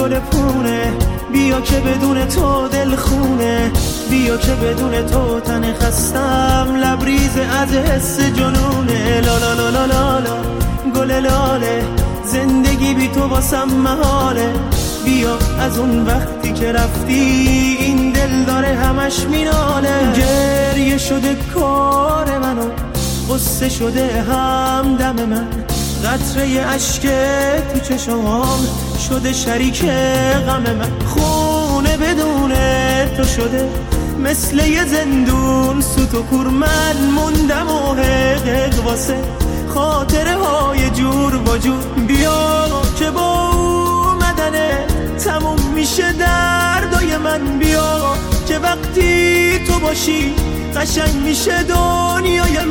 گل پونه، بیا که بدون تو دل خونه، بیا که بدون تو تن خستم لبریز از حس جنونه. لا لا لا لا لا لا گل لاله، زندگی بی تو واسم محاله. بیا از اون وقتی که رفتی این دل داره همش میناله. گریه شده کار منو، غصه شده همدم من، قطره اشک تو چشمام شده شریک غم من. خونه بدون تو شده مثل یه زندون، سوت و کور من موندم و حقق واسه خاطره های جور و جور. بیا که با اومدنه تموم میشه دردای من، بیا که وقتی تو باشی قشنگ میشه دنیای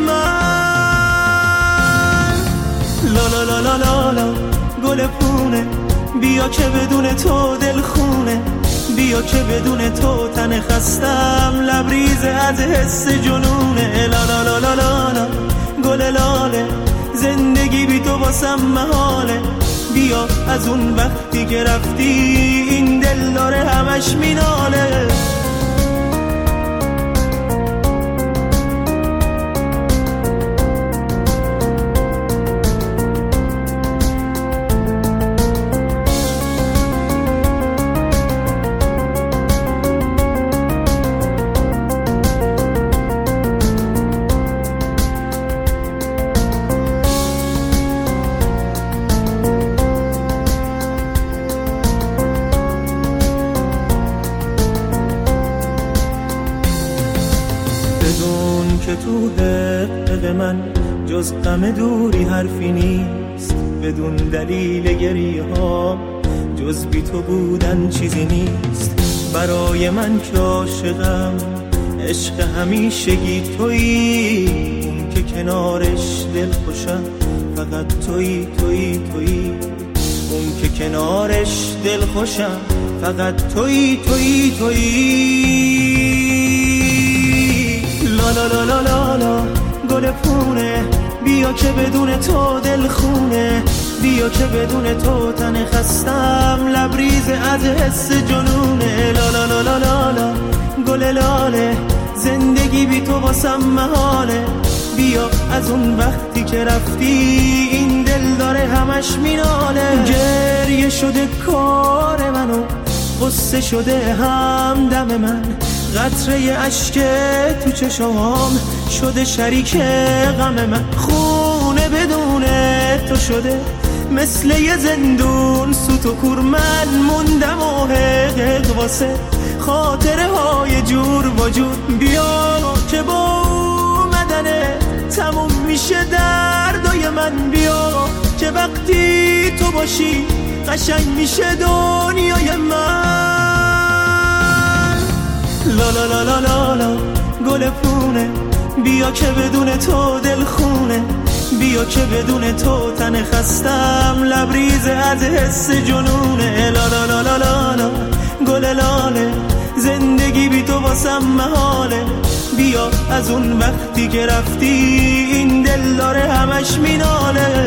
من. لا لا لا لا لا لا گل پونه، بیا که بدون تو دل خونه، بیا که بدون تو تن خستم لبریز از حس جنونه. لا لا لا لا لا لا گل لاله، زندگی بی تو واسم محاله. بیا از اون وقتی که رفتی این دل داره همش میناله. بدون که تو حق من جز غم دوری حرفی نیست، بدون دلیل گریه ها جز بی تو بودن چیزی نیست. برای من که عاشقم عشق همیشگی تویی، اون که کنارش دل خوشم فقط تویی تویی تویی، اون که کنارش دل خوشم فقط تویی تویی تویی. لا لا لا لا لا لا گل پونه، بیا که بدون تو دل خونه، بیا که بدون تو تن خستم لبریز از حس جنونه. لا لا لا لا لا لا گل لاله، زندگی بی تو واسم محاله. بیا از اون وقتی که رفتی این دل داره همش میناله. گریه شده کار منو، غصه شده همدم من، قطره اشک تو چشمام شده شریک غم من. خونه بدون تو شده مثل یه زندون، سوت و کور من موندم و حقق واسه خاطره های جور و جور. بیا که با اومدنه تموم میشه دردای من، بیا که وقتی تو باشی قشنگ میشه دنیای من. لا لا لا لا لا لا گل پونه، بیا که بدون تو دل خونه، بیا که بدون تو تن خستم لبریز از حس جنونه. لا لا لا لا لا لا گل لاله، زندگی بی تو واسم محاله. بیا از اون وقتی که رفتی این دل داره همش میناله.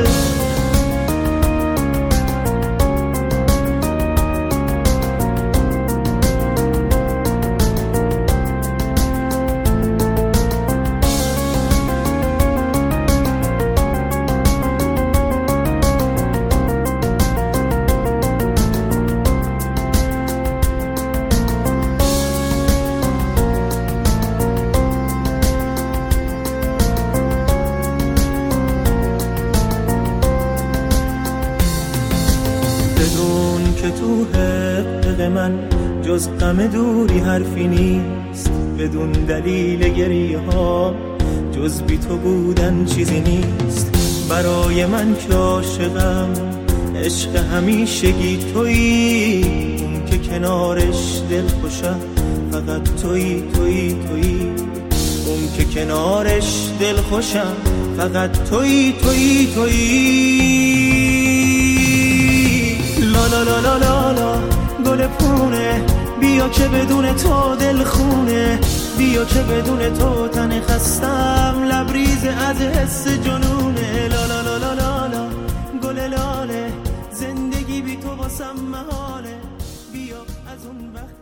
بدون که تو حق من جز غم دوری حرفی نیست، بدون دلیل گریه ها جز بی تو بودن چیزی نیست. برای من که عاشقم عشق همیشگی تویی، اون که کنارش دل خوشم فقط تویی تویی تویی، اون که کنارش دل خوشم فقط تویی تویی تویی. لا لا لا لا لا لا گل پونه، بیا که بدون تو دل خونه، بیا که بدون تو تن خستم لبریز از حس جنونه. لا لا لا لا لا لا گل لاله، زندگی بی تو واسم محاله. از اون وقت